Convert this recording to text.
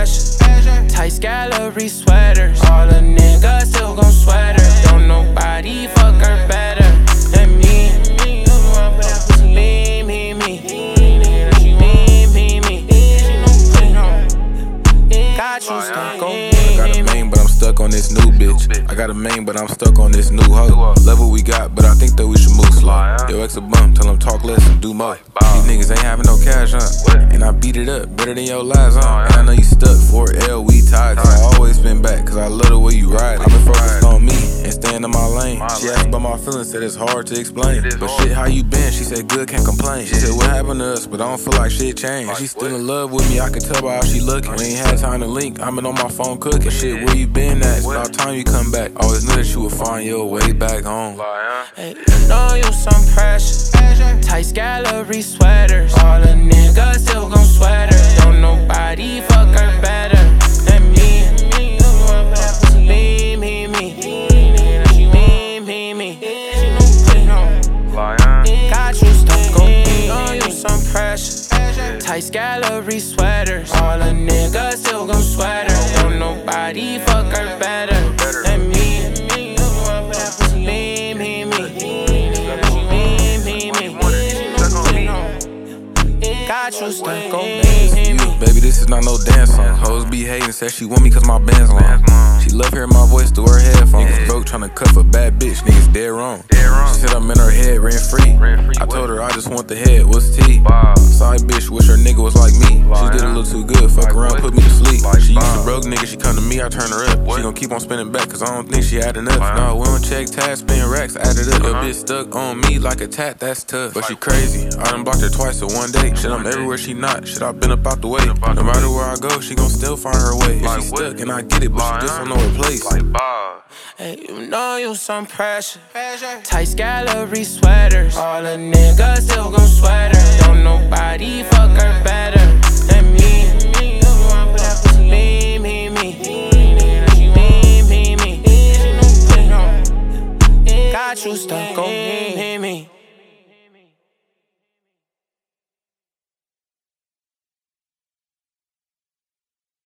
pressure. Tight scalery sweaters. All the niggas still gon' sweat her. Don't nobody fuck her better than me. Got you stuck on me. I got a main, but I'm stuck on this new bitch. I got a main, but I'm stuck on this new hoe. Level we got, but I think that we should move slow. Yo, ex a bump, tell him talk less and do more. These niggas ain't having no cash, And I beat it up better than your last, And I know you stuck for L, we tied. I always been back, cause I love the way you ride. I've been focused on me and staying in my lane. She asked about my feelings, said it's hard to explain. But shit, how you been? She said good, can't complain. She said what happened to us, but I don't feel like shit changed. She still in love with me, I can tell by how she looking. We ain't had time to link, I've been on my phone cooking. Shit, where you been at? It's about time you come back. Always knew that you would find your way back home. Hey, you know you some pressure. Tight scalery sweaters. All the niggas still gon' sweat her. Don't nobody fuck her better than me. Got you stuck on me. Know you some pressure. Tight scalery sweaters. All the niggas still gon' sweat her. Don't nobody fuck her better than me. Got you stuck on me. Baby, this is not no dance song. Hoes be hating, said she want me cause my band's long. She love hearing my voice through her headphones. Broke tryna cuff a bad bitch, niggas dead wrong. She said I'm in her head, rent free. I told her I just want the head, what's T? Side bitch, wish her nigga was like me. She did a little too good, fuck around, put me to sleep. She used to broke nigga, she come to me, I turn her up. She gon' keep on spinning back cause I don't think she had enough. No, we don't check tabs, spin racks, added up. Your bitch stuck on me like a tat, that's tough. But she crazy, I done blocked her twice in one day. Shit, I'm everywhere she not, shit, I been up out the way. No matter where I go, she gon' still find her way. If she stuck and I get it, but she just don't know her place. Hey, you know you some pressure. Tight scalery sweaters. All the niggas still gon' sweat her. Don't nobody fuck her better than me. Got you stuck